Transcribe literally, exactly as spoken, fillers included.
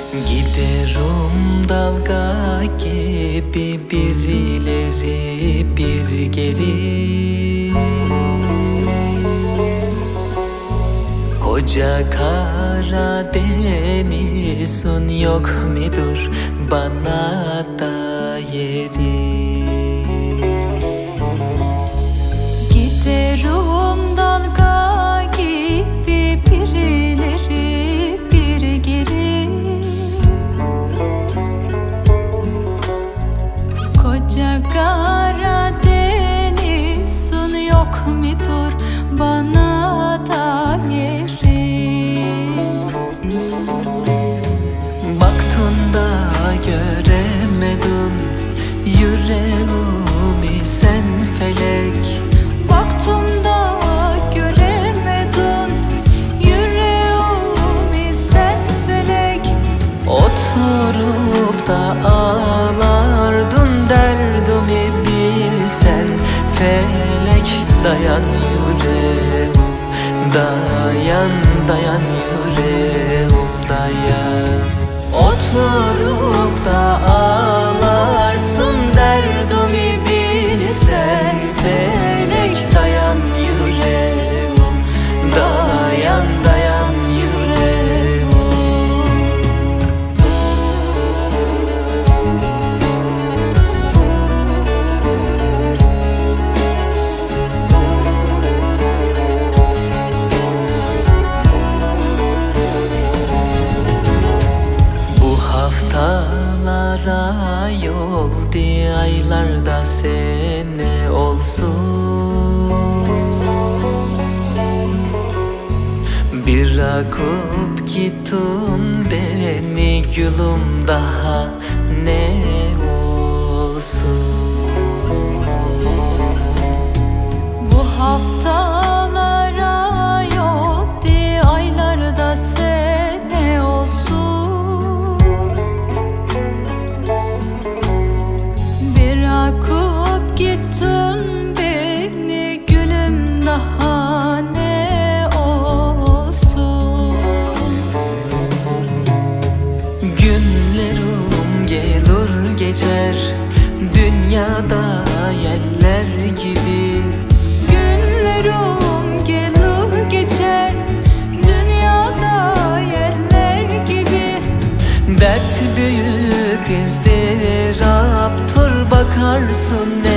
Giderim dalga gibi bir ileri bir geri. Koca Karadeniz'in yok mudur bana da yeri? Giderim dalga gibi bir ileri bir geri. Koca Karadeniz'in yok mudur bana da yeri? Baktın da göremedin yüreğimi sen felek. Baktım da göremedin yüreğimi sen felek. Oturup da ağlardın derdimi bilsen felek. Dayan yüreğim, dayan dayan yüreğim dayan. Oturup da ağlarsın derdimi bilsen felek. Dayan yüreğim, dayan dayan yüreğim. Bu haftalara yol diye aylarda sene olsun. Bir akıp gittin beni gülüm daha ne olsun? Bu haftalara yol diye aylarda sene olsun. Bir akıp gittin beni gülüm daha ne olsun? Günlerim gelir geçer dünyada yeller gibi. Günlerim gelir geçer dünyada yerler gibi. Dert büyük ızdıraptır bakarsın ne